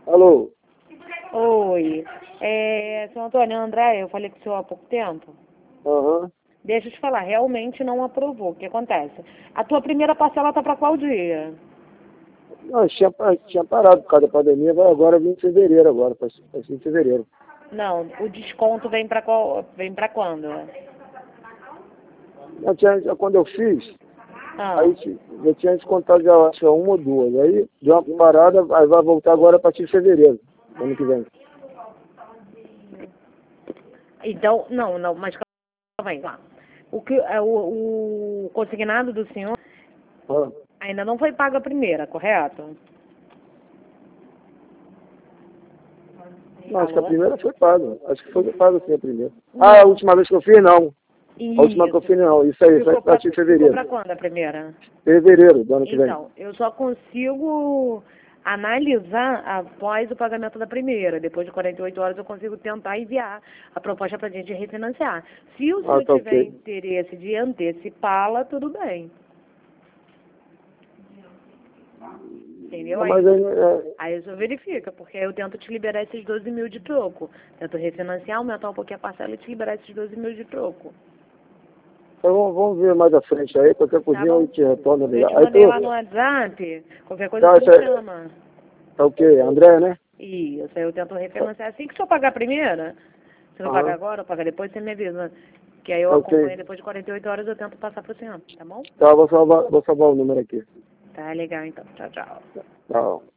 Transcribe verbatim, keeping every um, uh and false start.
Alô? Oi. É, seu Antônio, André, eu falei com o senhor há pouco tempo. Aham. Deixa eu te falar, realmente não aprovou. O que acontece? A tua primeira parcela tá para qual dia? Não, tinha, tinha parado por causa da pandemia, vai agora vir em fevereiro agora, para em fevereiro. Não, o desconto vem para qual, vem para quando? Eu tinha, já quando eu fiz, Ah, aí ti- já tinha descontado já, acho que uma ou duas. Aí deu uma parada, aí vai voltar agora a partir de fevereiro, ano que vem. então, não, não, mas calma aí, lá. O que é o, o consignado do senhor Ah, ainda não foi pago a primeira, correto? não, acho que a Alô? primeira foi paga. Acho que foi paga sim a primeira. Ah, a última vez que eu fiz, não. A última que eu Isso. fiz, não. Isso aí, vai Ficou a para partir de ficou fevereiro. para quando a primeira? Fevereiro do ano que vem. Então, eu só consigo analisar após o pagamento da primeira. Depois de quarenta e oito horas eu consigo tentar enviar a proposta para a gente refinanciar. Se o Ah, senhor tá tiver ok. interesse de antecipá-la, tudo bem. Entendeu? Não, Aí, mas aí, é, aí o senhor verifica, porque aí eu tento te liberar esses doze mil de troco. Tento refinanciar, aumentar um pouquinho a parcela e te liberar esses doze mil de troco. então vamos, vamos ver mais à frente aí, qualquer Tá coisinha eu bom? te retorno Eu ligar. te Aí mandei lá tu, no WhatsApp. Qualquer coisa tá, você isso me aí, chama. tá ok, André, né? Isso, aí eu tento Tá, refinanciar. Assim que o senhor pagar a primeira, se não pagar aham, agora, ou pagar depois, você me avisa. Que aí eu tá acompanho ok. depois de quarenta e oito horas, eu tento passar pro senhor, tá bom? Tá, vou salvar, vou salvar o número aqui. Tá legal então. Tchau, tchau. Tchau.